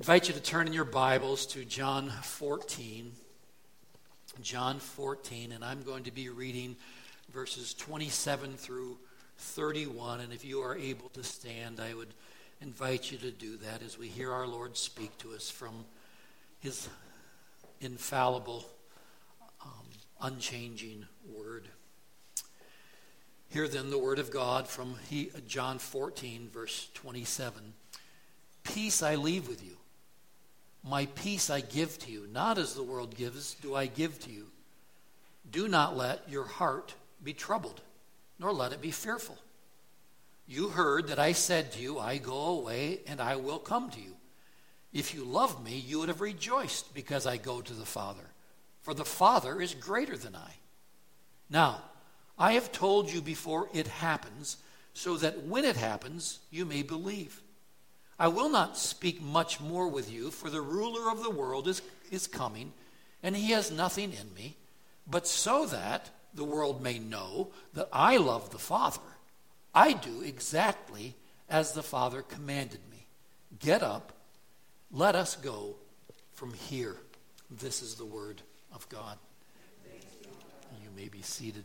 invite you to turn in your Bibles to John 14. John 14, and I'm going to be reading verses 27 through 31. And if you are able to stand, I would invite you to do that as we hear our Lord speak to us from his infallible, unchanging word. Hear then the word of God from John 14, verse 27. Peace I leave with you. My peace I give to you. Not as the world gives, do I give to you. Do not let your heart be troubled, nor let it be fearful. You heard that I said to you, I go away and I will come to you. If you loved me, you would have rejoiced because I go to the Father. For the Father is greater than I. Now, I have told you before it happens, so that when it happens, you may believe. I will not speak much more with you, for the ruler of the world is coming, and he has nothing in me, but so that the world may know that I love the Father, I do exactly as the Father commanded me. Get up, let us go from here. This is the word of God. You may be seated.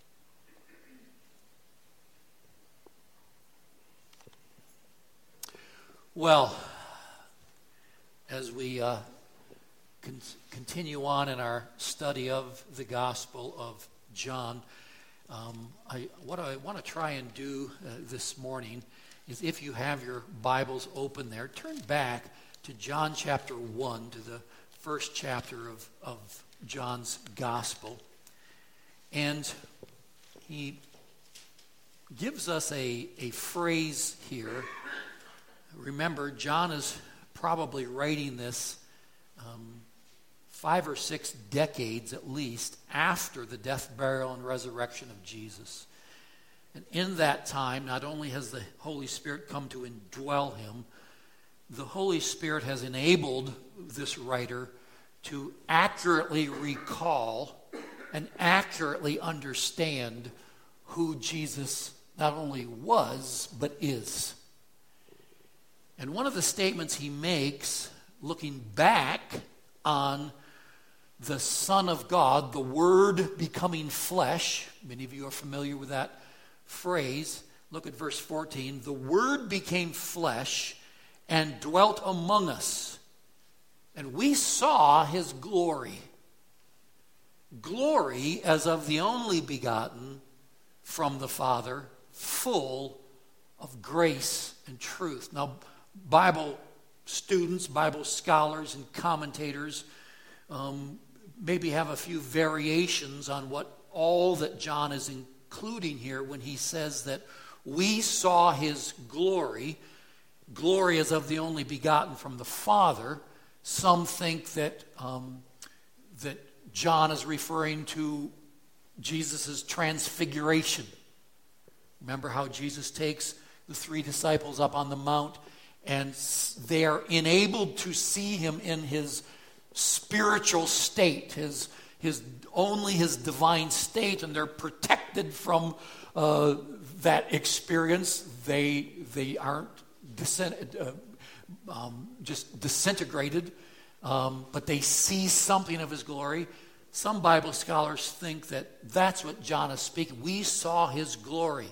Well, as we continue on in our study of the Gospel of John, what I want to try and do this morning is, if you have your Bibles open there, turn back to John chapter 1, to the first chapter of John's Gospel. And he gives us a phrase here. Remember, John is probably writing this 5 or 6 decades at least after the death, burial, and resurrection of Jesus. And in that time, not only has the Holy Spirit come to indwell him, the Holy Spirit has enabled this writer to accurately recall and accurately understand who Jesus not only was, but is. And one of the statements he makes, looking back on the Son of God, the Word becoming flesh, many of you are familiar with that phrase. Look at verse 14. The Word became flesh and dwelt among us, and we saw his glory. Glory as of the only begotten from the Father, full of grace and truth. Now, Bible students, Bible scholars, and commentators maybe have a few variations on what all that John is including here when he says that we saw his glory. Glory as of the only begotten from the Father. Some think that John is referring to Jesus' transfiguration. Remember how Jesus takes the 3 disciples up on the mount, and they are enabled to see him in his spiritual state, his divine state, and they're protected from that experience. They aren't just disintegrated, but they see something of his glory. Some Bible scholars think that that's what John is speaking. We saw his glory.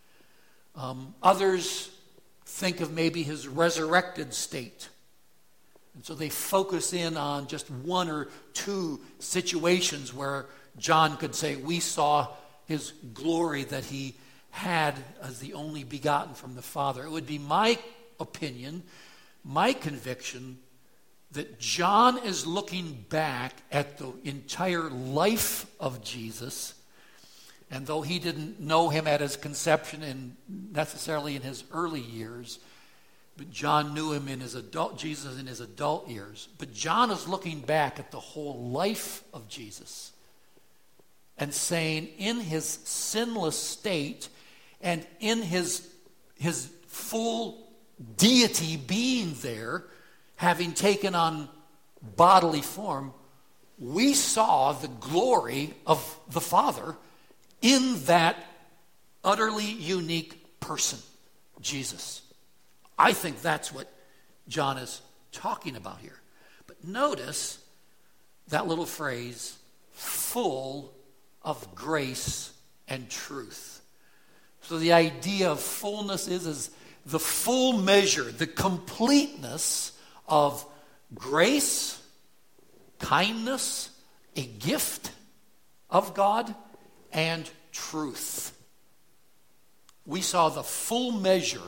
Others think of maybe his resurrected state. And so they focus in on just 1 or 2 situations where John could say, we saw his glory that he had as the only begotten from the Father. It would be my opinion, my conviction, that John is looking back at the entire life of Jesus. And though he didn't know him at his conception and necessarily in his early years, but John knew him in Jesus in his adult years. But John is looking back at the whole life of Jesus and saying, in his sinless state and in his full deity being there, having taken on bodily form, we saw the glory of the Father in that utterly unique person, Jesus. I think that's what John is talking about here. But notice that little phrase, full of grace and truth. So the idea of fullness is the full measure, the completeness of grace, kindness, a gift of God, and truth. We saw the full measure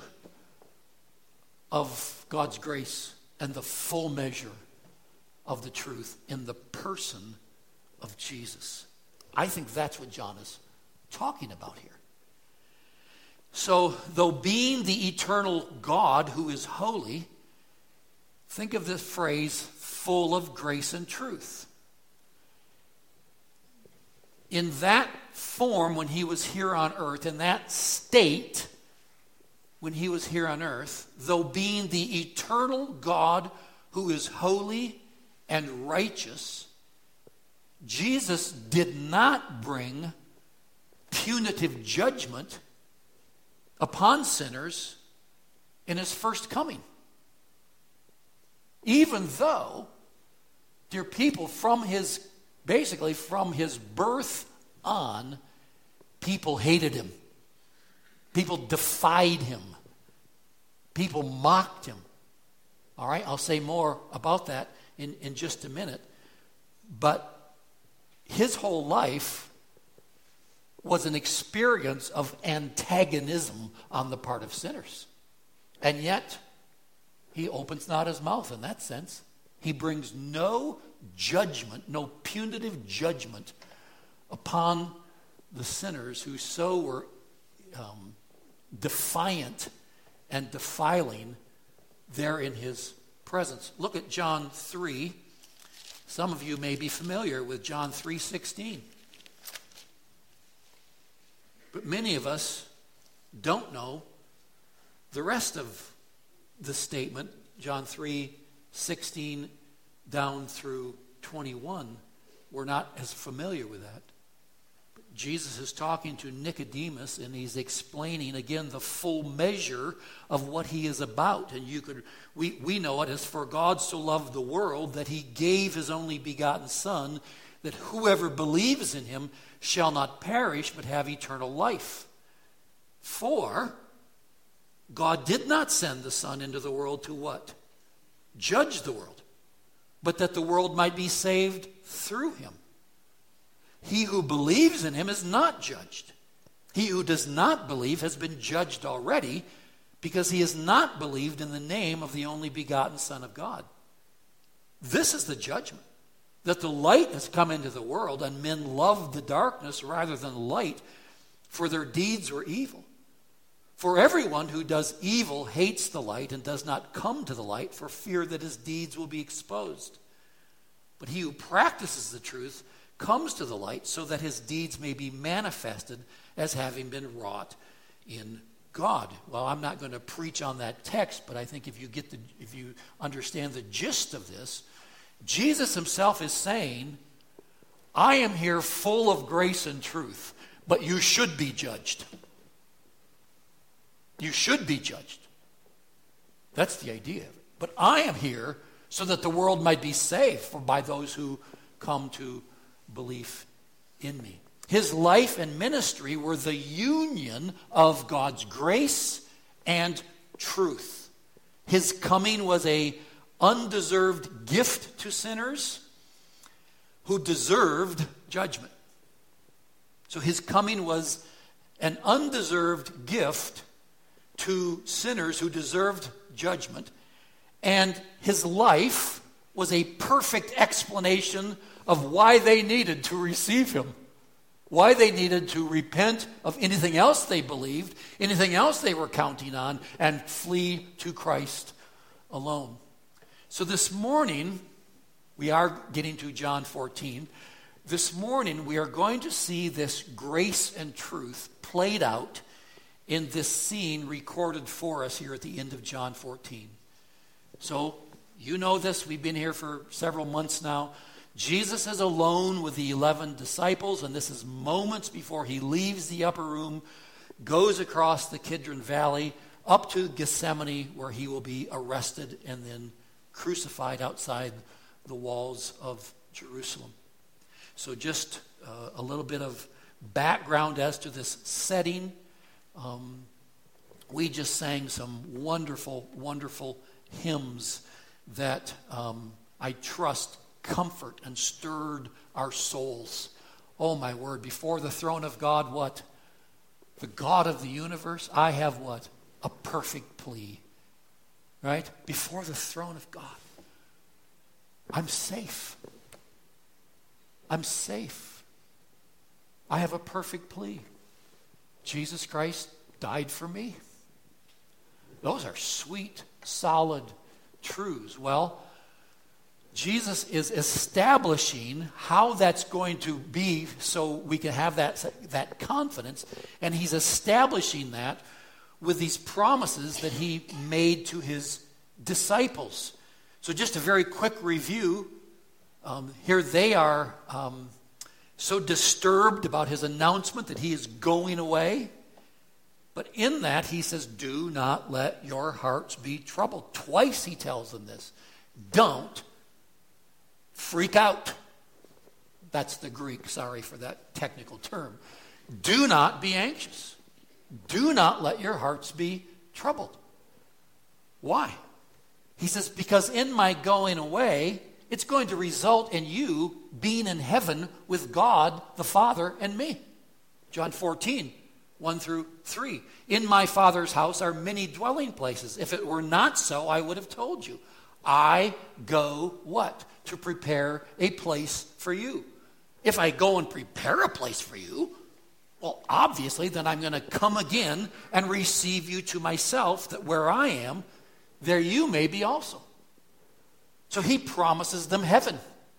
of God's grace and the full measure of the truth in the person of Jesus. I think that's what John is talking about here. So, though being the eternal God who is holy, think of this phrase, full of grace and truth. In that form, when he was here on earth, in that state, when he was here on earth, though being the eternal God who is holy and righteous, Jesus did not bring punitive judgment upon sinners in his first coming. Even though, dear people, from his birth on, people hated him. People defied him. People mocked him. All right, I'll say more about that in just a minute. But his whole life was an experience of antagonism on the part of sinners. And yet, he opens not his mouth in that sense. He brings no judgment, no punitive judgment upon the sinners who so were defiant and defiling there in his presence. Look at John 3. Some of you may be familiar with John 3:16. But many of us don't know the rest of the statement, John 3:16 down through 21. We're not as familiar with that. But Jesus is talking to Nicodemus, and he's explaining again the full measure of what he is about. And we know it as, for God so loved the world that he gave his only begotten Son, that whoever believes in him shall not perish but have eternal life. For God did not send the Son into the world to what? Judge the world, but that the world might be saved through him. He who believes in him is not judged. He who does not believe has been judged already, because he has not believed in the name of the only begotten Son of God. This is the judgment, that the light has come into the world, and men loved the darkness rather than the light, for their deeds were evil. For everyone who does evil hates the light and does not come to the light for fear that his deeds will be exposed. But he who practices the truth comes to the light so that his deeds may be manifested as having been wrought in God. Well, I'm not going to preach on that text, but I think if you understand the gist of this, Jesus himself is saying, I am here full of grace and truth, but you should be judged. You should be judged. That's the idea of it. But I am here so that the world might be saved by those who come to belief in me. His life and ministry were the union of God's grace and truth. His coming was an undeserved gift to sinners who deserved judgment. So his coming was an undeserved gift to sinners who deserved judgment, and his life was a perfect explanation of why they needed to receive him, why they needed to repent of anything else they believed, anything else they were counting on, and flee to Christ alone. So this morning, we are getting to John 14. This morning, we are going to see this grace and truth played out in this scene recorded for us here at the end of John 14. So, you know this. We've been here for several months now. Jesus is alone with the 11 disciples, and this is moments before he leaves the upper room, goes across the Kidron Valley, up to Gethsemane, where he will be arrested and then crucified outside the walls of Jerusalem. So just a little bit of background as to this setting. We just sang some wonderful, wonderful hymns that I trust comfort and stirred our souls. Oh my word, before the throne of God, what? The God of the universe, I have what? A perfect plea. Right? Before the throne of God. I'm safe. I'm safe. I have a perfect plea. Jesus Christ died for me. Those are sweet, solid truths. Well, Jesus is establishing how that's going to be so we can have that confidence. And he's establishing that with these promises that he made to his disciples. So just a very quick review. Here they are so disturbed about his announcement that he is going away. But in that, he says, do not let your hearts be troubled. Twice he tells them this. Don't freak out. That's the Greek, sorry for that technical term. Do not be anxious. Do not let your hearts be troubled. Why? He says, because in my going away, it's going to result in you being in heaven with God, the Father, and me. John 14, 1 through 3. In my Father's house are many dwelling places. If it were not so, I would have told you. I go what? To prepare a place for you. If I go and prepare a place for you, well, obviously, then I'm going to come again and receive you to myself, that where I am, there you may be also. So he promises them heaven.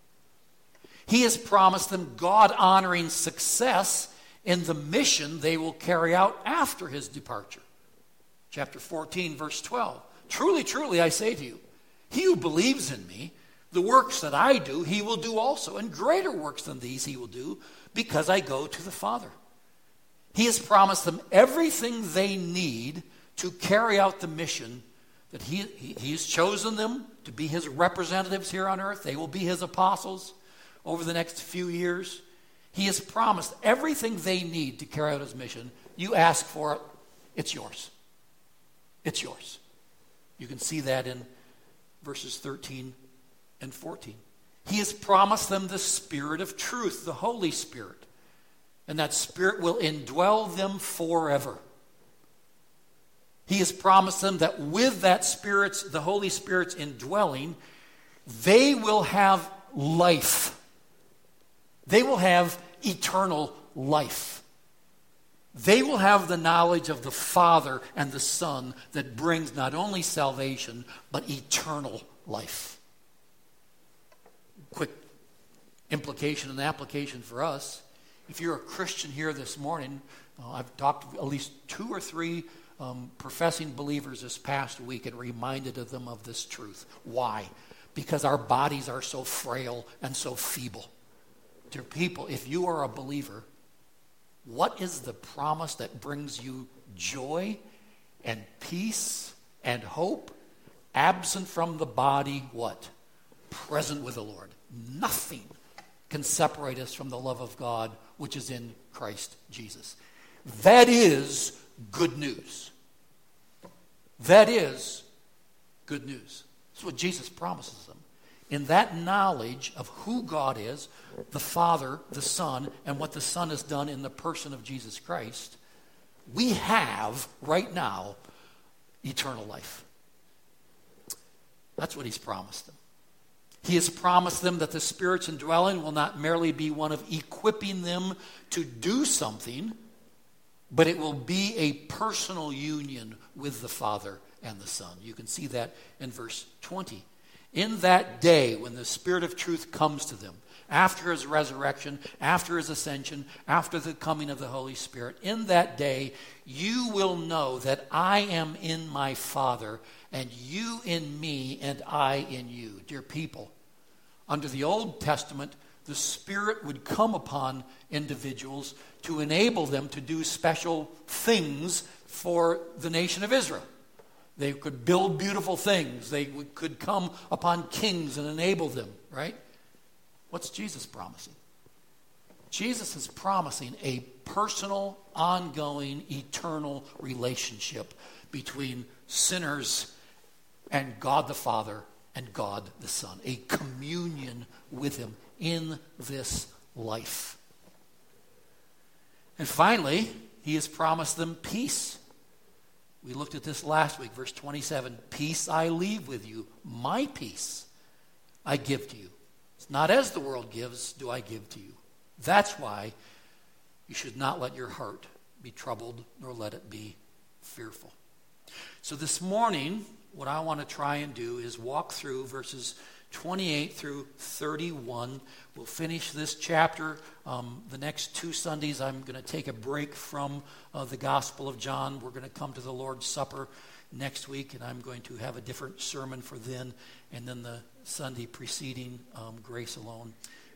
He has promised them God-honoring success in the mission they will carry out after his departure. Chapter 14, verse 12. Truly, truly, I say to you, he who believes in me, the works that I do, he will do also, and greater works than these he will do, because I go to the Father. He has promised them everything they need to carry out the mission that he's chosen them to be his representatives here on earth. They will be his apostles over the next few years. He has promised everything they need to carry out his mission. You ask for it, it's yours. It's yours. You can see that in verses 13 and 14. He has promised them the Spirit of truth, the Holy Spirit. And that Spirit will indwell them forever. He has promised them that with that Spirit's, the Holy Spirit's indwelling, they will have life. They will have eternal life. They will have the knowledge of the Father and the Son that brings not only salvation, but eternal life. Quick implication and application for us. If you're a Christian here this morning, I've talked to at least 2 or 3 professing believers this past week and reminded them of this truth. Why? Because our bodies are so frail and so feeble. Dear people, if you are a believer, what is the promise that brings you joy and peace and hope? Absent from the body, what? Present with the Lord. Nothing can separate us from the love of God which is in Christ Jesus. That is good news. That is good news. That's what Jesus promises them. In that knowledge of who God is, the Father, the Son, and what the Son has done in the person of Jesus Christ, we have right now eternal life. That's what he's promised them. He has promised them that the Spirit's indwelling will not merely be one of equipping them to do something, but it will be a personal union with the Father and the Son. You can see that in verse 20. In that day when the Spirit of truth comes to them, after his resurrection, after his ascension, after the coming of the Holy Spirit, in that day you will know that I am in my Father, and you in me, and I in you. Dear people, under the Old Testament, the Spirit would come upon individuals to enable them to do special things for the nation of Israel. They could build beautiful things. They could come upon kings and enable them, right? What's Jesus promising? Jesus is promising a personal, ongoing, eternal relationship between sinners and God the Father and God the Son. A communion with him in this life. And finally, he has promised them peace. We looked at this last week, verse 27. Peace I leave with you, my peace I give to you. It's not as the world gives, do I give to you. That's why you should not let your heart be troubled, nor let it be fearful. So this morning, what I want to try and do is walk through verses 28 through 31. We'll finish this chapter. The next 2 Sundays, I'm going to take a break from the Gospel of John. We're going to come to the Lord's Supper next week, and I'm going to have a different sermon for then. And then the Sunday preceding, Grace Alone,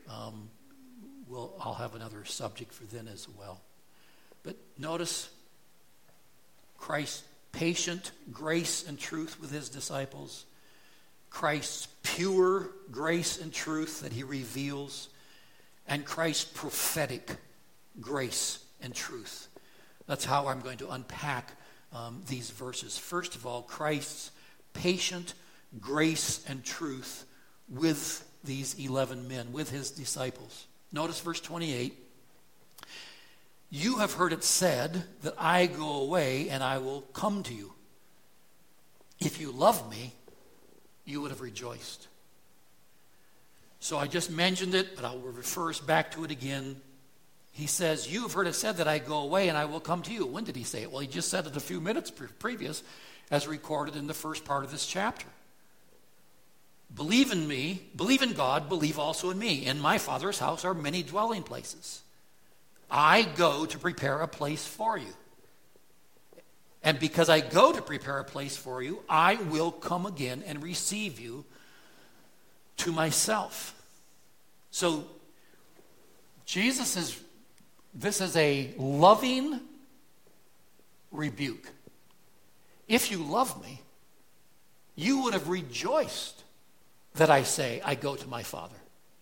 I'll have another subject for then as well. But notice Christ's patient grace and truth with his disciples. Christ's pure grace and truth that he reveals, and Christ's prophetic grace and truth. That's how I'm going to unpack these verses. First of all, Christ's patient grace and truth with these 11 men, with his disciples. Notice verse 28. You have heard it said that I go away and I will come to you. If you love me, you would have rejoiced. So I just mentioned it, but I will refer us back to it again. He says, you have heard it said that I go away and I will come to you. When did he say it? Well, he just said it a few minutes previous, as recorded in the first part of this chapter. Believe in me, believe in God, believe also in me. In my Father's house are many dwelling places. I go to prepare a place for you. And because I go to prepare a place for you, I will come again and receive you to myself. So this is a loving rebuke. If you love me, you would have rejoiced that I say, I go to my Father.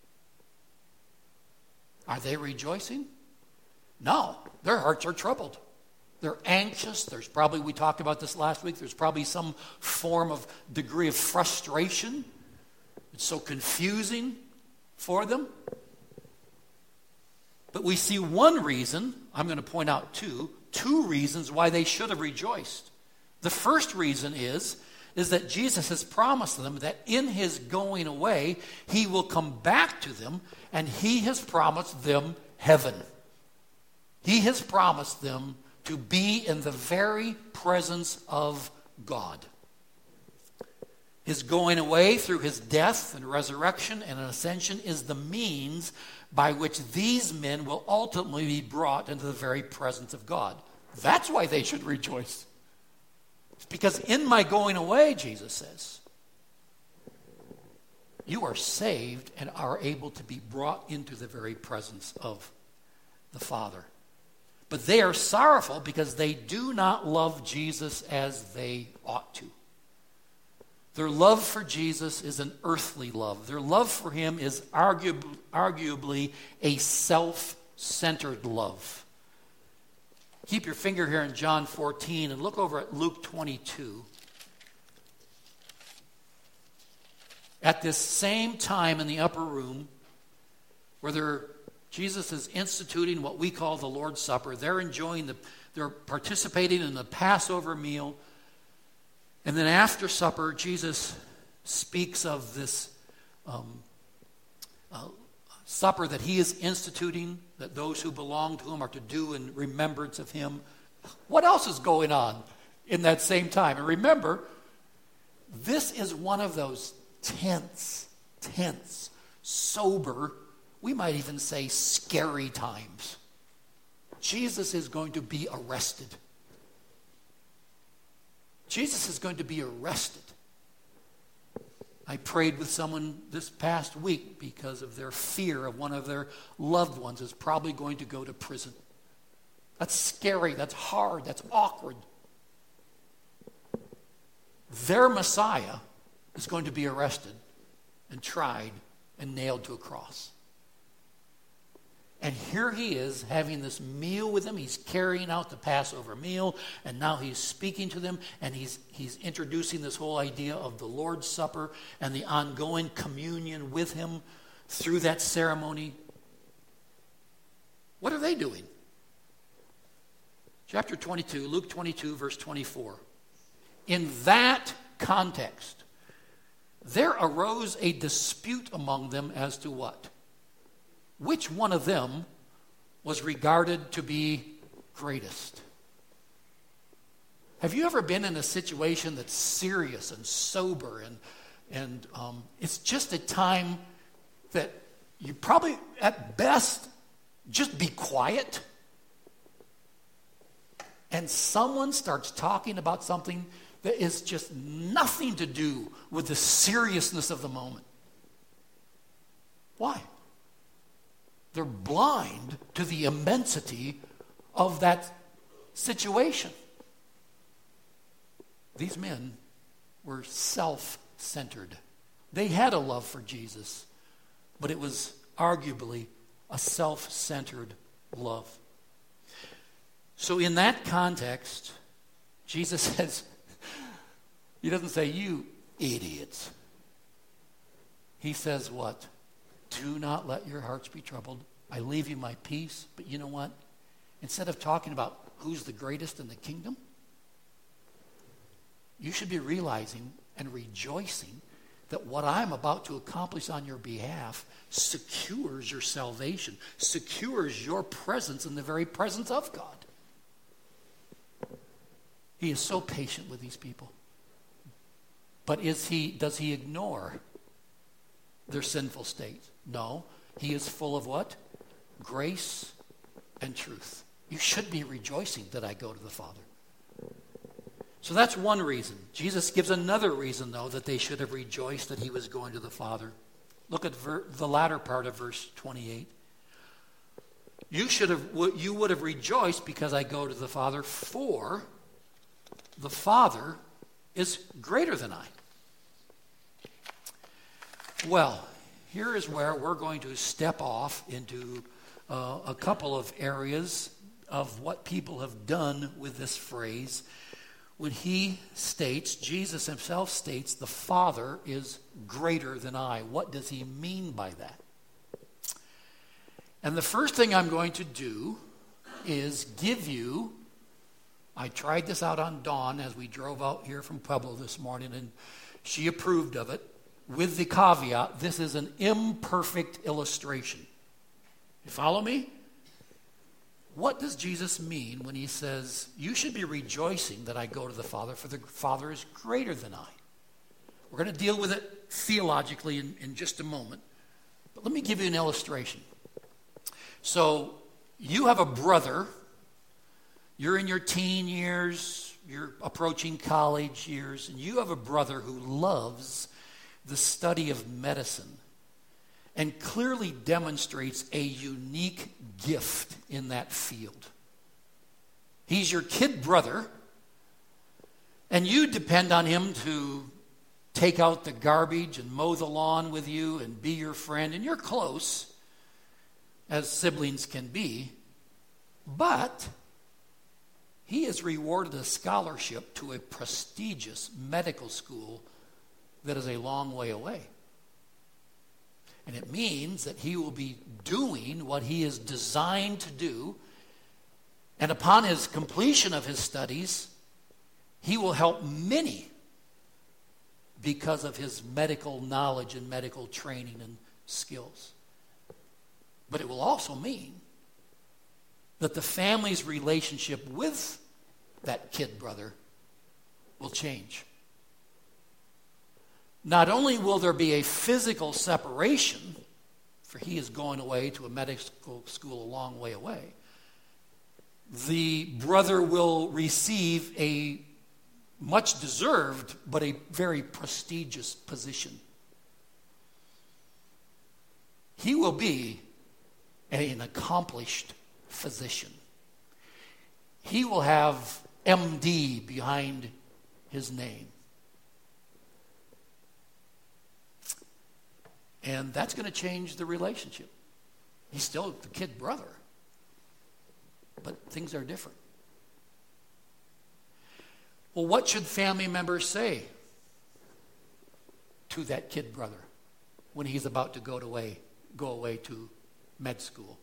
Are they rejoicing? No, their hearts are troubled. They're anxious. There's probably, we talked about this last week, there's probably some form of degree of frustration. It's so confusing for them. But we see one reason, I'm going to point out two reasons why they should have rejoiced. The first reason is that Jesus has promised them that in his going away, he will come back to them, and he has promised them heaven. He has promised them to be in the very presence of God. His going away through his death and resurrection and ascension is the means by which these men will ultimately be brought into the very presence of God. That's why they should rejoice. It's because in my going away, Jesus says, you are saved and are able to be brought into the very presence of the Father. But they are sorrowful because they do not love Jesus as they ought to. Their love for Jesus is an earthly love. Their love for him is arguably a self-centered love. Keep your finger here in John 14 and look over at Luke 22. At this same time in the upper room, where Jesus is instituting what we call the Lord's Supper, they're participating in the Passover meal. And then after supper, Jesus speaks of this supper that he is instituting, that those who belong to him are to do in remembrance of him. What else is going on in that same time? And remember, this is one of those tense, sober, we might even say scary times. Jesus is going to be arrested. Jesus is going to be arrested. I prayed with someone this past week because of their fear of one of their loved ones is probably going to go to prison. That's scary, that's hard, that's awkward. their Messiah is going to be arrested and tried and nailed to a cross. And here he is having this meal with them. He's carrying out the Passover meal, and now he's speaking to them, and he's introducing this whole idea of the Lord's Supper and the ongoing communion with him through that ceremony. What are they doing? Chapter 22, Luke 22, verse 24. In that context, there arose a dispute among them as to what? Which one of them was regarded to be greatest? Have you ever been in a situation that's serious and sober and it's just a time that you probably at best just be quiet, and someone starts talking about something that is just nothing to do with the seriousness of the moment? Why? They're blind to the immensity of that situation. These men were self-centered. They had a love for Jesus, but it was arguably a self-centered love. So in that context, Jesus says, he doesn't say, you idiots. He says what? Do not let your hearts be troubled. I leave you my peace. But you know what? Instead of talking about who's the greatest in the kingdom, you should be realizing and rejoicing that what I'm about to accomplish on your behalf secures your salvation, secures your presence in the very presence of God. He is so patient with these people. But does he ignore their sinful state? No. He is full of what? Grace and truth. You should be rejoicing that I go to the Father. So that's one reason. Jesus gives another reason, though, that they should have rejoiced that he was going to the Father. Look at the latter part of verse 28. You would have rejoiced because I go to the Father, for the Father is greater than I. Well, here is where we're going to step off into a couple of areas of what people have done with this phrase. When he states, Jesus himself states, the Father is greater than I. What does he mean by that? And the first thing I'm going to do is give you, I tried this out on Dawn as we drove out here from Pueblo this morning, and she approved of it, with the caveat, this is an imperfect illustration. You follow me? What does Jesus mean when he says, you should be rejoicing that I go to the Father, for the Father is greater than I? We're going to deal with it theologically in just a moment. But let me give you an illustration. So you have a brother. You're in your teen years. You're approaching college years. And you have a brother who loves the study of medicine and clearly demonstrates a unique gift in that field. He's your kid brother, and you depend on him to take out the garbage and mow the lawn with you and be your friend, and you're close, as siblings can be, but he has rewarded a scholarship to a prestigious medical school that is a long way away. And it means that he will be doing what he is designed to do. And upon his completion of his studies, he will help many because of his medical knowledge and medical training and skills. But it will also mean that the family's relationship with that kid brother will change. Not only will there be a physical separation, for he is going away to a medical school a long way away, the brother will receive a much deserved but a very prestigious position. He will be an accomplished physician. He will have MD behind his name. And that's going to change the relationship. He's still the kid brother, but things are different. Well, what should family members say to that kid brother when he's about to go away to med school?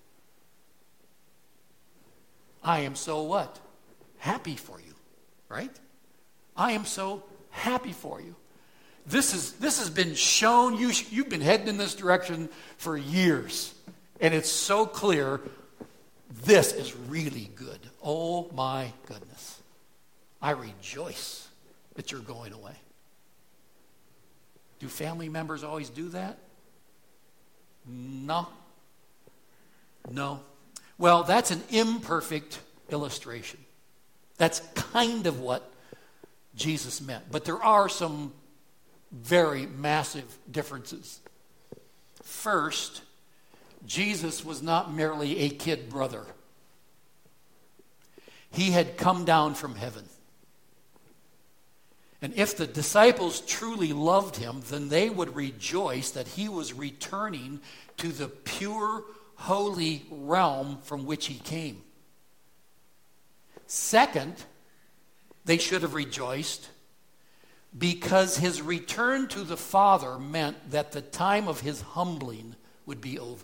I am so what? Happy for you, right? I am so happy for you. This has been shown. You've been heading in this direction for years. And it's so clear, this is really good. Oh my goodness. I rejoice that you're going away. Do family members always do that? No. Well, that's an imperfect illustration. That's kind of what Jesus meant. But there are some very massive differences. First, Jesus was not merely a kid brother. He had come down from heaven. And if the disciples truly loved him, then they would rejoice that he was returning to the pure, holy realm from which he came. Second, they should have rejoiced because his return to the Father meant that the time of his humbling would be over.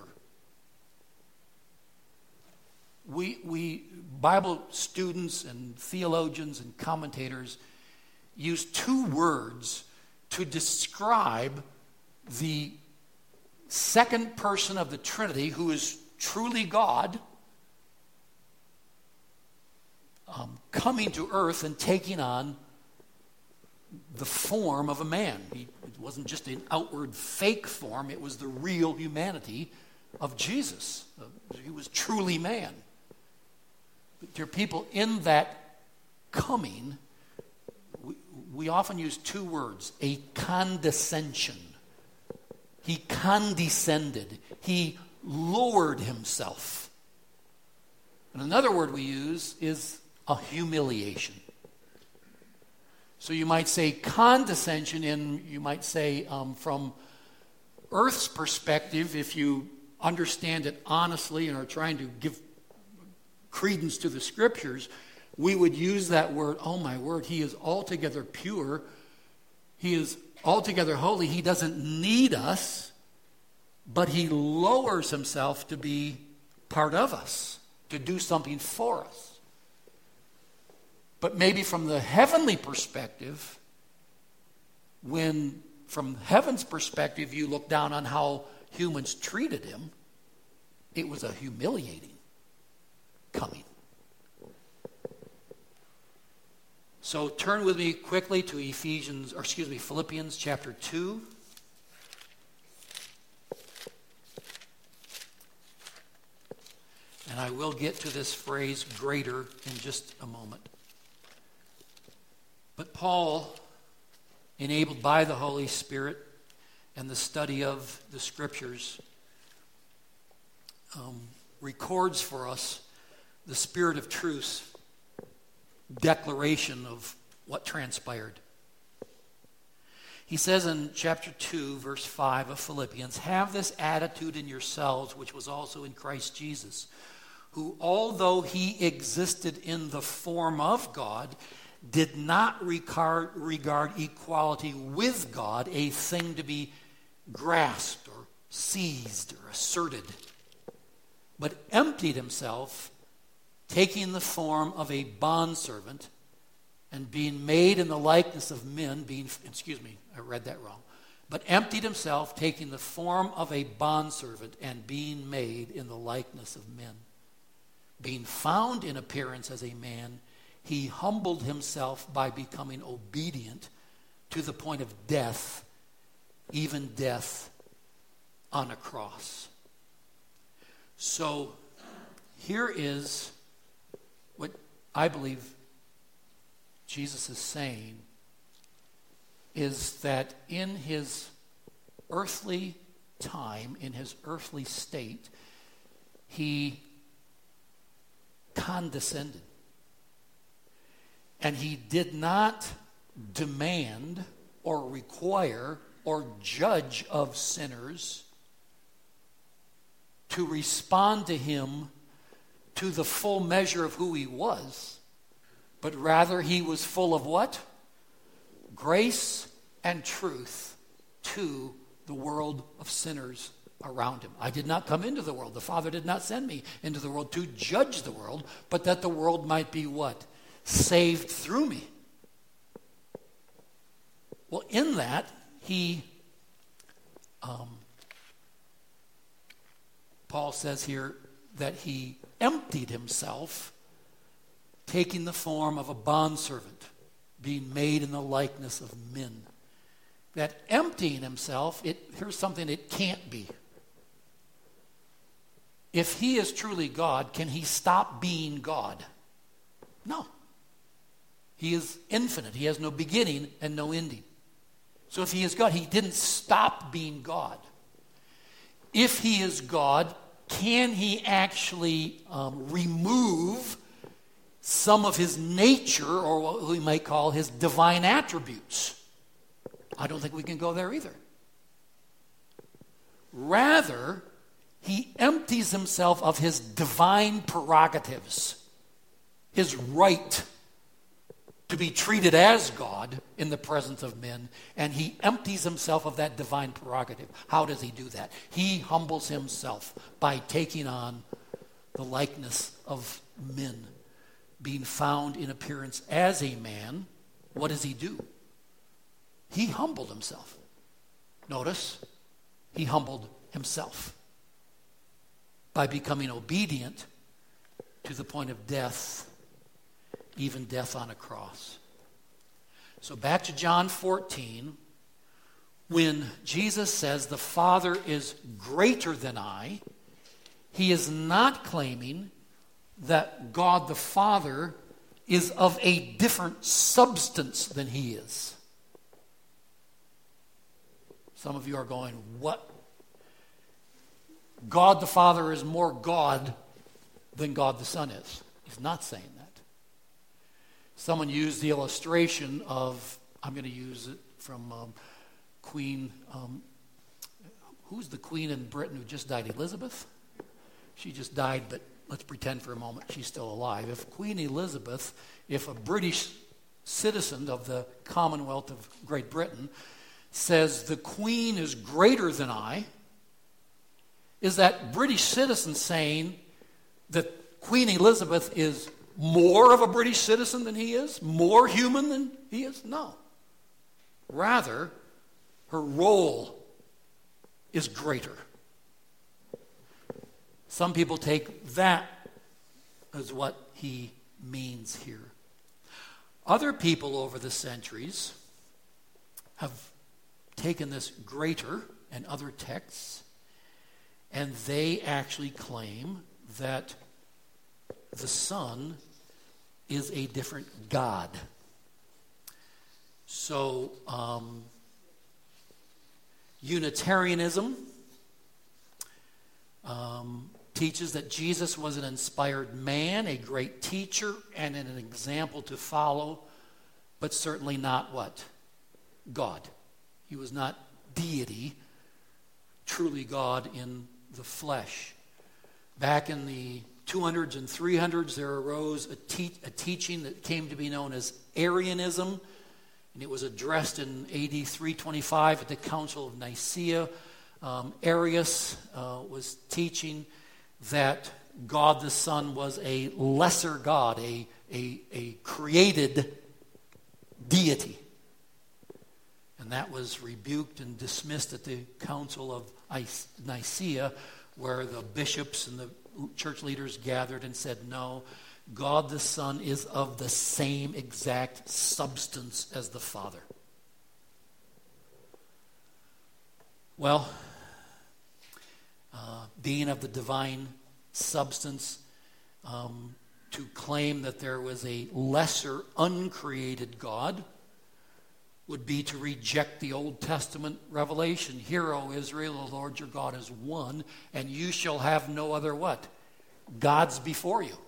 We Bible students and theologians and commentators use two words to describe the second person of the Trinity, who is truly God, coming to earth and taking on the form of a man. It wasn't just an outward fake form, it was the real humanity of Jesus. He was truly man. But there are people in that coming. We often use two words, a condescension. He condescended. He lowered himself. And another word we use is a humiliation. So you might say condescension, and you might say from Earth's perspective, if you understand it honestly and are trying to give credence to the Scriptures, we would use that word, oh my word, he is altogether pure. He is altogether holy. He doesn't need us, but he lowers himself to be part of us, to do something for us. But maybe from the heavenly perspective, when from heaven's perspective you look down on how humans treated him, it was a humiliating coming. So turn with me quickly to Philippians chapter 2. And I will get to this phrase greater in just a moment. But Paul, enabled by the Holy Spirit and the study of the Scriptures, records for us the Spirit of Truth's declaration of what transpired. He says in chapter 2, verse 5 of Philippians, "Have this attitude in yourselves, which was also in Christ Jesus, who, although he existed in the form of God, did not regard equality with God a thing to be grasped or seized or asserted, but emptied himself, taking the form of a bondservant, and being made in the likeness of men, but emptied himself, taking the form of a bondservant, and being made in the likeness of men. Being found in appearance as a man, he humbled himself by becoming obedient to the point of death, even death on a cross." So here is what I believe Jesus is saying, is that in his earthly time, in his earthly state, he condescended. And he did not demand or require or judge of sinners to respond to him to the full measure of who he was, but rather he was full of what? Grace and truth to the world of sinners around him. I did not come into the world. The Father did not send me into the world to judge the world, but that the world might be what? Saved through me. Well, in that, Paul says here that he emptied himself, taking the form of a bondservant, being made in the likeness of men. That emptying himself, here's something it can't be. If he is truly God, can he stop being God? No. He is infinite. He has no beginning and no ending. So if he is God, he didn't stop being God. If he is God, can he actually remove some of his nature, or what we might call his divine attributes? I don't think we can go there either. Rather, he empties himself of his divine prerogatives, his right to be treated as God in the presence of men, and he empties himself of that divine prerogative. How does he do that? He humbles himself by taking on the likeness of men. Being found in appearance as a man, what does he do? He humbled himself. Notice, he humbled himself by becoming obedient to the point of death, even death on a cross. So back to John 14, when Jesus says the Father is greater than I, he is not claiming that God the Father is of a different substance than he is. Some of you are going, what? God the Father is more God than God the Son is. He's not saying that. Someone used the illustration of, I'm going to use it from Queen, who's the queen in Britain who just died? Elizabeth? She just died, but let's pretend for a moment she's still alive. If Queen Elizabeth, if a British citizen of the Commonwealth of Great Britain says the Queen is greater than I, is that British citizen saying that Queen Elizabeth is more of a British citizen than he is? More human than he is? No. Rather, her role is greater. Some people take that as what he means here. Other people over the centuries have taken this greater and other texts, and they actually claim that the Son is a different God. So, Unitarianism teaches that Jesus was an inspired man, a great teacher, and an example to follow, but certainly not what? God. He was not deity, truly God in the flesh. Back in the 200s and 300s, there arose a teaching that came to be known as Arianism, and it was addressed in AD 325 at the Council of Nicaea. Arius was teaching that God the Son was a lesser God, a created deity. And that was rebuked and dismissed at the Council of Nicaea, where the bishops and the church leaders gathered and said, no, God the Son is of the same exact substance as the Father. Well, being of the divine substance, to claim that there was a lesser uncreated God would be to reject the Old Testament revelation. Hear, O Israel, the Lord your God is one, and you shall have no other what? Gods before you.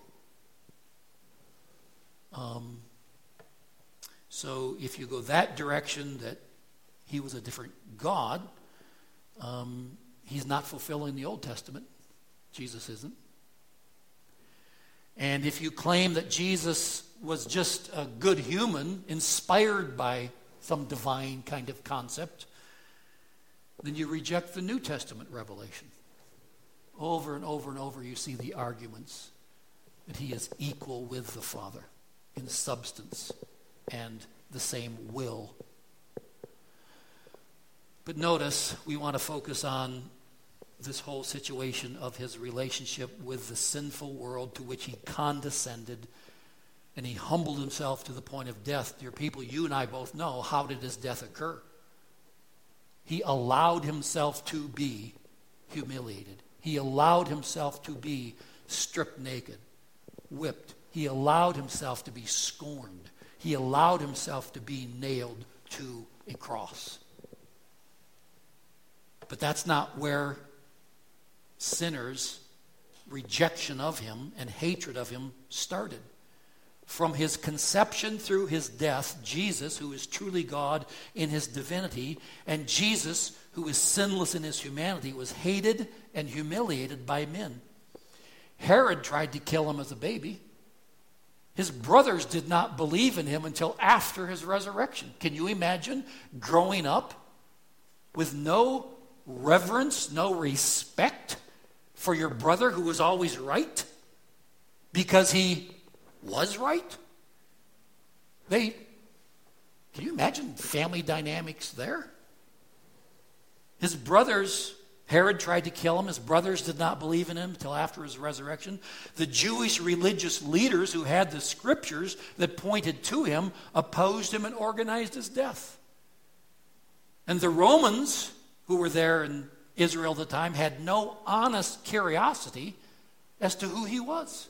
So if you go that direction, that he was a different God, he's not fulfilling the Old Testament. Jesus isn't. And if you claim that Jesus was just a good human, inspired by some divine kind of concept, then you reject the New Testament revelation. Over and over and over you see the arguments that he is equal with the Father in substance and the same will. But notice, we want to focus on this whole situation of his relationship with the sinful world to which he condescended, and he humbled himself to the point of death. Dear people, you and I both know, how did his death occur? He allowed himself to be humiliated. He allowed himself to be stripped naked, whipped. He allowed himself to be scorned. He allowed himself to be nailed to a cross. But that's not where sinners' rejection of him and hatred of him started. From his conception through his death, Jesus, who is truly God in his divinity, and Jesus, who is sinless in his humanity, was hated and humiliated by men. Herod tried to kill him as a baby. His brothers did not believe in him until after his resurrection. Can you imagine growing up with no reverence, no respect for your brother who was always right because he was right? Can you imagine family dynamics there? His brothers, Herod tried to kill him. His brothers did not believe in him until after his resurrection. The Jewish religious leaders who had the scriptures that pointed to him opposed him and organized his death. And the Romans, who were there in Israel at the time, had no honest curiosity as to who he was.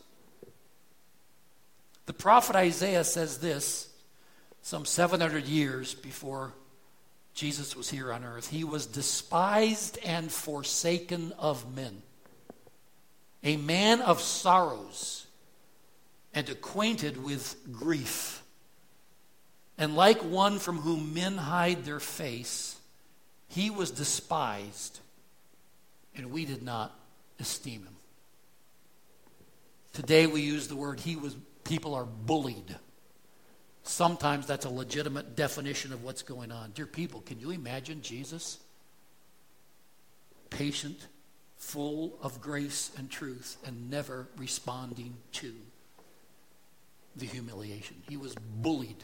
The prophet Isaiah says this, some 700 years before Jesus was here on earth. He was despised and forsaken of men, a man of sorrows and acquainted with grief. And like one from whom men hide their face, he was despised, and we did not esteem him. Today we use the word people are bullied. Sometimes that's a legitimate definition of what's going on. Dear people, can you imagine Jesus? Patient, full of grace and truth, and never responding to the humiliation. He was bullied.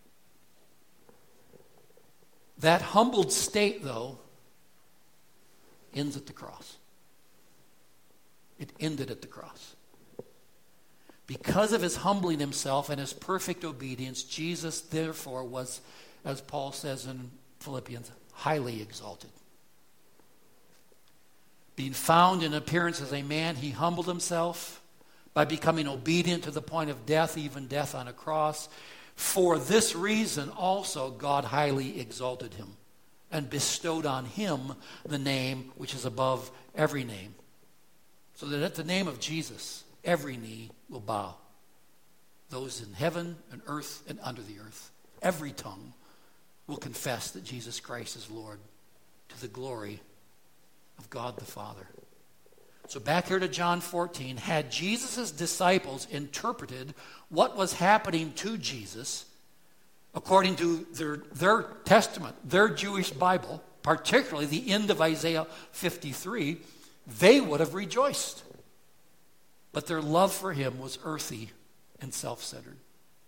That humbled state, though, ends at the cross. It ended at the cross. Because of his humbling himself and his perfect obedience, Jesus, therefore, was, as Paul says in Philippians, highly exalted. Being found in appearance as a man, he humbled himself by becoming obedient to the point of death, even death on a cross. For this reason also God highly exalted him and bestowed on him the name which is above every name. So that at the name of Jesus, every knee will bow. Those in heaven and earth and under the earth. Every tongue will confess that Jesus Christ is Lord, to the glory of God the Father. So back here to John 14, had Jesus' disciples interpreted what was happening to Jesus according to their testament, their Jewish Bible, particularly the end of Isaiah 53, they would have rejoiced. But their love for him was earthy and self-centered.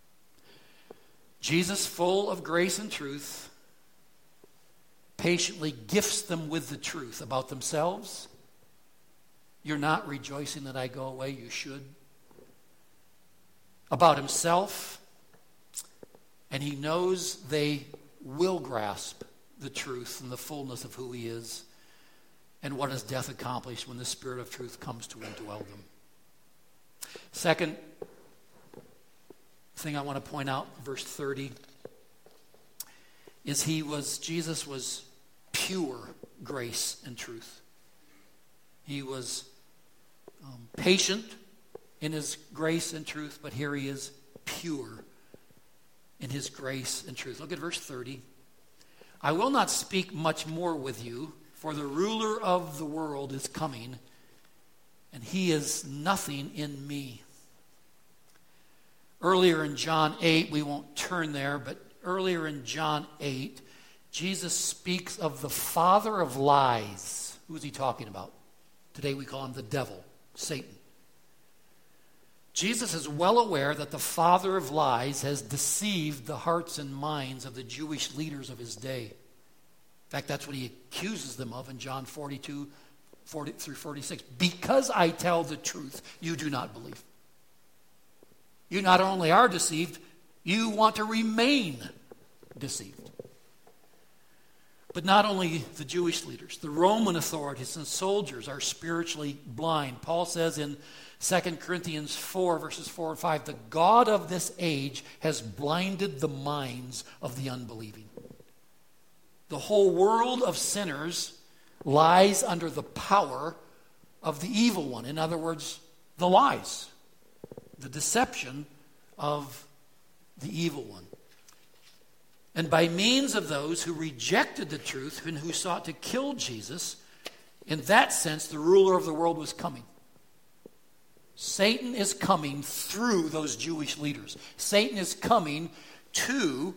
Jesus, full of grace and truth, patiently gifts them with the truth about themselves. You're not rejoicing that I go away, you should. About himself, and he knows they will grasp the truth and the fullness of who he is and what his death accomplished when the Spirit of truth comes to indwell them. Second thing I want to point out, verse 30, is Jesus was pure grace and truth. He was patient in his grace and truth, but here he is pure in his grace and truth. Look at verse 30. I will not speak much more with you, for the ruler of the world is coming, and he is nothing in me. Earlier in John 8, we won't turn there, but earlier in John 8, Jesus speaks of the father of lies. Who is he talking about? Today we call him the devil, Satan. Jesus is well aware that the father of lies has deceived the hearts and minds of the Jewish leaders of his day. In fact, that's what he accuses them of in John 42, 40 through 46. Because I tell the truth, you do not believe. You not only are deceived, you want to remain deceived. But not only the Jewish leaders, the Roman authorities and soldiers are spiritually blind. Paul says in 2 Corinthians 4, verses 4 and 5, the God of this age has blinded the minds of the unbelieving. The whole world of sinners lies under the power of the evil one. In other words, the lies, the deception of the evil one. And by means of those who rejected the truth and who sought to kill Jesus, in that sense, the ruler of the world was coming. Satan is coming through those Jewish leaders. Satan is coming to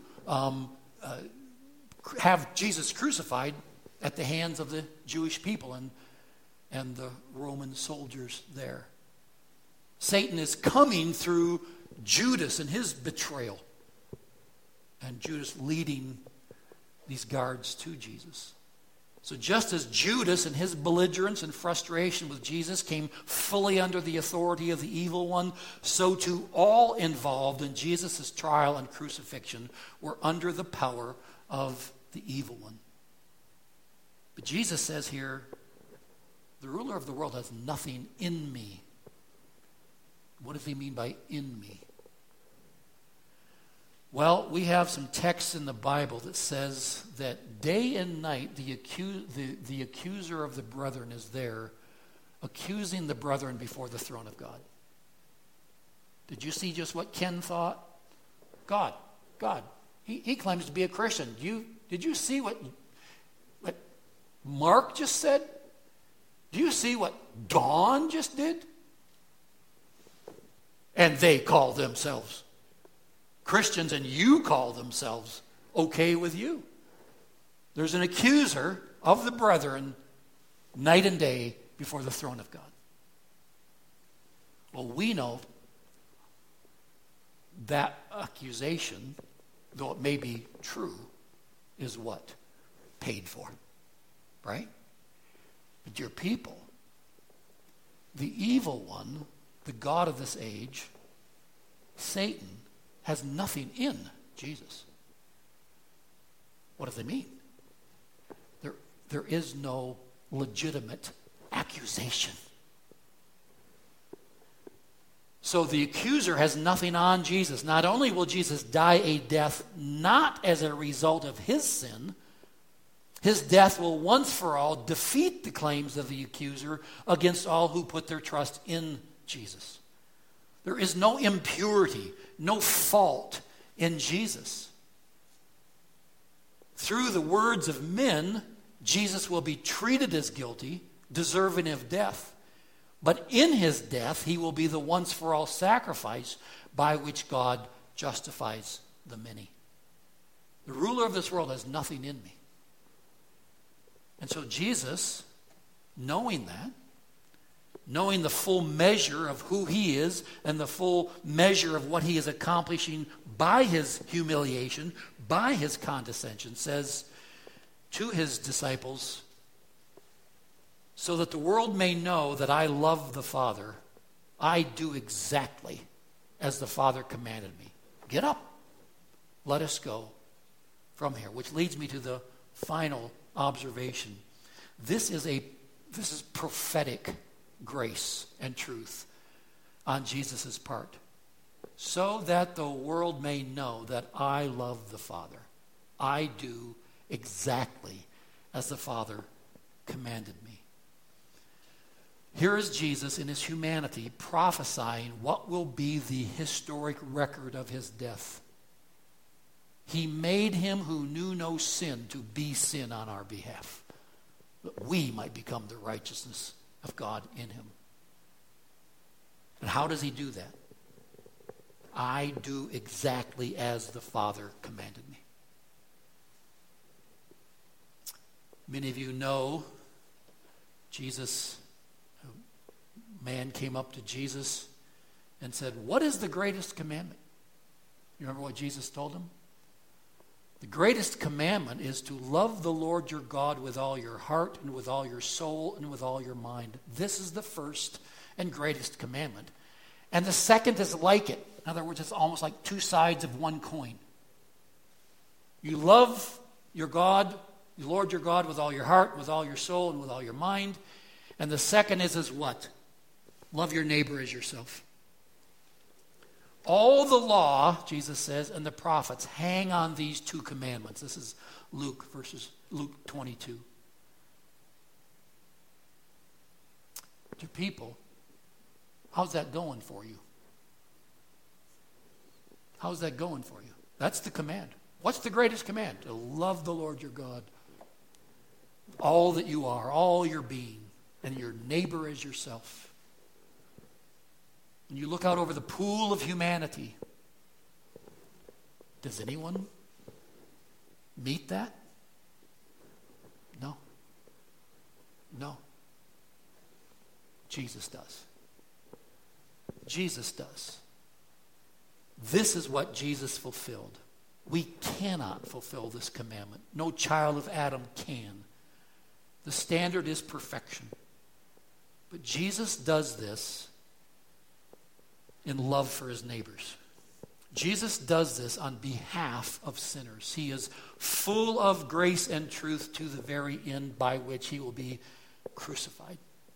have Jesus crucified at the hands of the Jewish people and the Roman soldiers there. Satan is coming through Judas and his betrayal, and Judas leading these guards to Jesus. So just as Judas and his belligerence and frustration with Jesus came fully under the authority of the evil one, so too all involved in Jesus' trial and crucifixion were under the power of the evil one. But Jesus says here, the ruler of the world has nothing in me. What does he mean by in me? Well, we have some texts in the Bible that says that day and night the accuser of the brethren is there, accusing the brethren before the throne of God. Did you see just what Ken thought? God. He claims to be a Christian. Did you see what Mark just said? Do you see what Dawn just did? And they call themselves Christians, and you call themselves okay with you. There's an accuser of the brethren night and day before the throne of God. Well, we know that accusation, though it may be true, is what? Paid for. Right? But your people, the evil one, the God of this age, Satan, has nothing in Jesus. What does it mean? There is no legitimate accusation. So the accuser has nothing on Jesus. Not only will Jesus die a death not as a result of his sin, his death will once for all defeat the claims of the accuser against all who put their trust in Jesus. There is no impurity, no fault in Jesus. Through the words of men, Jesus will be treated as guilty, deserving of death. But in his death, he will be the once for all sacrifice by which God justifies the many. The ruler of this world has nothing in me. And so Jesus, knowing that, knowing the full measure of who he is and the full measure of what he is accomplishing by his humiliation, by his condescension, says to his disciples, so that the world may know that I love the Father, I do exactly as the Father commanded me. Get up. Let us go from here. Which leads me to the final observation. This is prophetic grace and truth on Jesus' part. So that the world may know that I love the Father. I do exactly as the Father commanded me. Here is Jesus in his humanity prophesying what will be the historic record of his death. He made him who knew no sin to be sin on our behalf, that we might become the righteousness of God in him. And how does he do that? I do exactly as the Father commanded me. Many of you know Jesus, a man came up to Jesus and said, "What is the greatest commandment?" You remember what Jesus told him? The greatest commandment is to love the Lord your God with all your heart and with all your soul and with all your mind. This is the first and greatest commandment. And the second is like it. In other words, it's almost like two sides of one coin. You love your God, the Lord your God, with all your heart, with all your soul, and with all your mind. And the second is what? Love your neighbor as yourself. All the law, Jesus says, and the prophets hang on these two commandments. This is Luke 22. To people, how's that going for you? How's that going for you? That's the command. What's the greatest command? To love the Lord your God. All that you are, all your being, and your neighbor as yourself. When you look out over the pool of humanity, does anyone meet that? No. No. Jesus does. Jesus does. This is what Jesus fulfilled. We cannot fulfill this commandment. No child of Adam can. The standard is perfection. But Jesus does this in love for his neighbors. Jesus does this on behalf of sinners. He is full of grace and truth to the very end by which he will be crucified.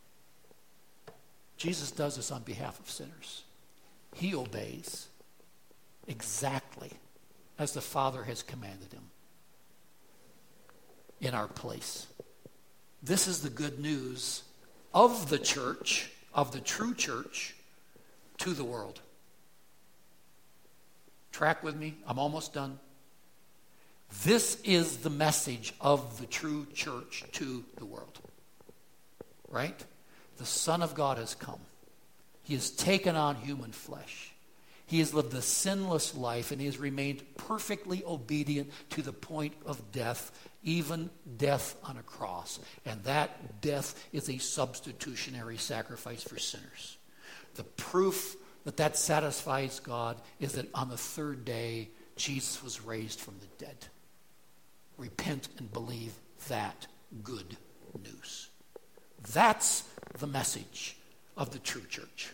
Jesus does this on behalf of sinners. He obeys exactly as the Father has commanded him in our place. This is the good news of the church, of the true church, to the world. Track with me. I'm almost done. This is the message of the true church to the world. Right? The Son of God has come. He has taken on human flesh. He has lived a sinless life, and he has remained perfectly obedient to the point of death, even death on a cross. And that death is a substitutionary sacrifice for sinners. The proof that that satisfies God is that on the third day, Jesus was raised from the dead. Repent and believe that good news. That's the message of the true church.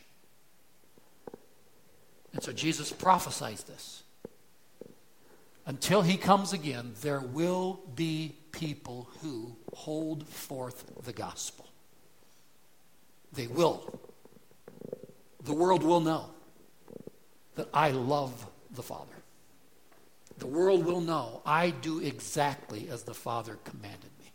And so Jesus prophesies this. Until he comes again, there will be people who hold forth the gospel. They will. The world will know that I love the Father. The world will know I do exactly as the Father commanded me.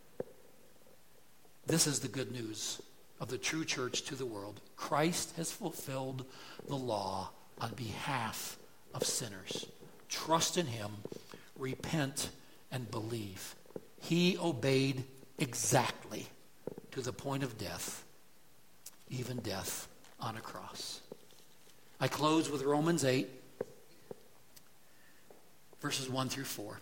This is the good news of the true church to the world. Christ has fulfilled the law on behalf of sinners. Trust in him, repent, and believe. He obeyed exactly to the point of death, even death on a cross. I close with Romans 8, verses 1 through 4.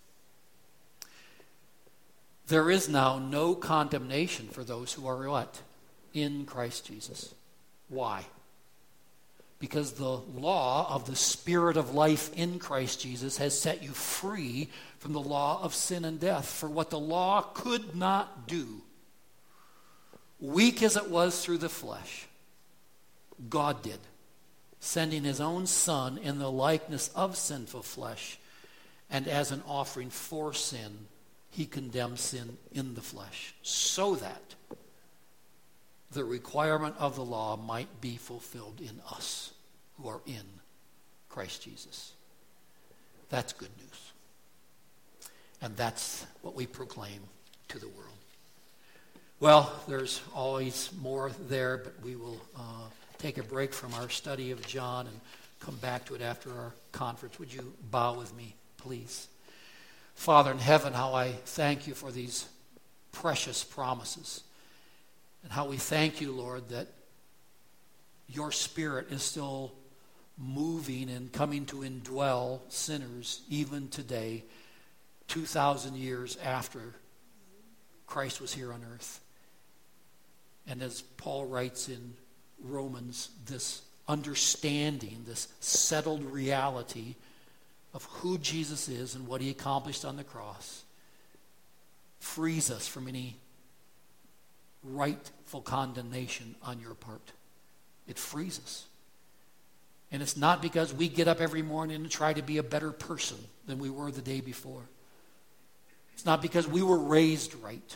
There is now no condemnation for those who are what? In Christ Jesus. Why? Because the law of the Spirit of life in Christ Jesus has set you free from the law of sin and death. For what the law could not do, weak as it was through the flesh, God did, sending his own Son in the likeness of sinful flesh, and as an offering for sin, he condemned sin in the flesh, so that the requirement of the law might be fulfilled in us who are in Christ Jesus. That's good news. And that's what we proclaim to the world. Well, there's always more there, but we will take a break from our study of John and come back to it after our conference. Would you bow with me, please? Father in heaven, how I thank you for these precious promises. And how we thank you, Lord, that your Spirit is still moving and coming to indwell sinners even today, 2,000 years after Christ was here on earth. And as Paul writes in Romans, this understanding, this settled reality of who Jesus is and what he accomplished on the cross frees us from any rightful condemnation on your part. It frees us. And it's not because we get up every morning and try to be a better person than we were the day before. It's not because we were raised right.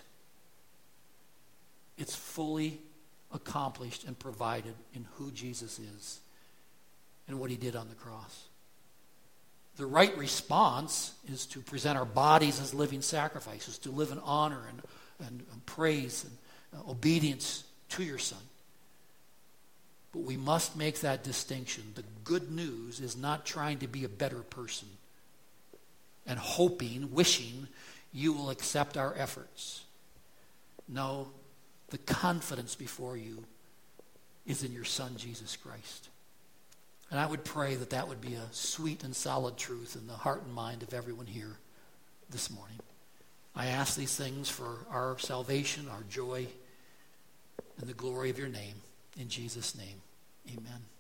It's fully accomplished and provided in who Jesus is and what he did on the cross. The right response is to present our bodies as living sacrifices, to live in honor and praise and obedience to your Son. But we must make that distinction. The good news is not trying to be a better person and hoping, wishing you will accept our efforts. No, the confidence before you is in your Son, Jesus Christ. And I would pray that that would be a sweet and solid truth in the heart and mind of everyone here this morning. I ask these things for our salvation, our joy, and the glory of your name. In Jesus' name, amen.